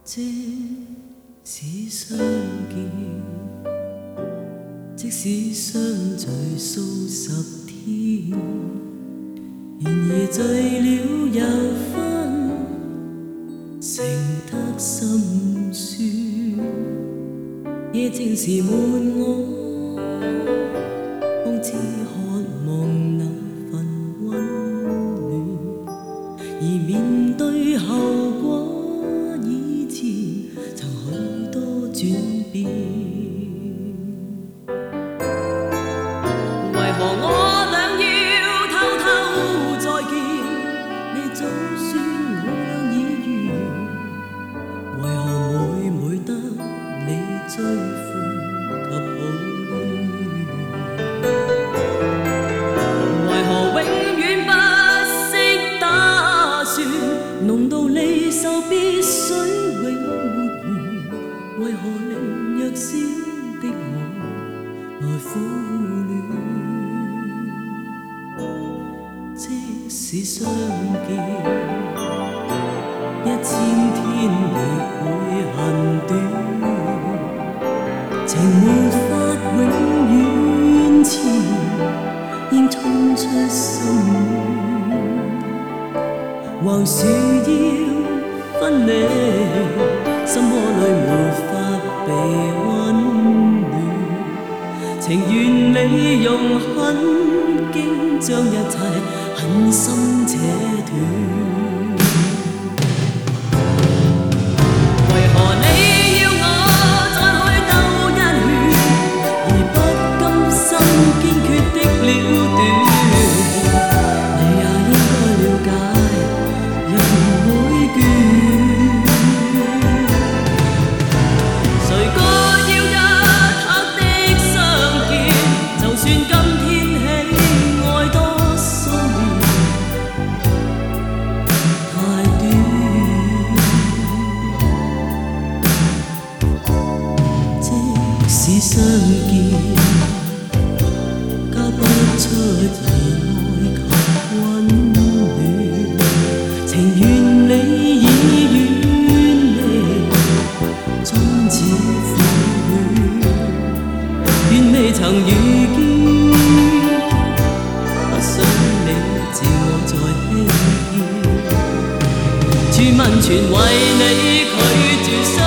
即使相見，即使相聚數十天，然而醉了又分，成得心酸。夜靜時悶我，方知渴望那份溫暖，而面對後果。 曾許多轉變，為何我倆要偷偷再見？你早說我倆已完，為何每得你追悔及抱戀？為何永遠不識打算？濃到離愁必須永。 為何令弱小的我來苦戀？即使相見1000天亦會恨短，情沒法永遠纏，應衝出心暖，橫豎要分離。 心窩裏沒法被溫暖，情願你容很經將一切狠心扯斷。為何你要我再去兜一圈，而不甘心堅決的了斷？你也應該了解，人會倦。 只相見，交不出言愛及溫暖，情願你已遠離，終止苦戀，願未曾遇見，不想你自我再輕見，傳聞全為你拒絕。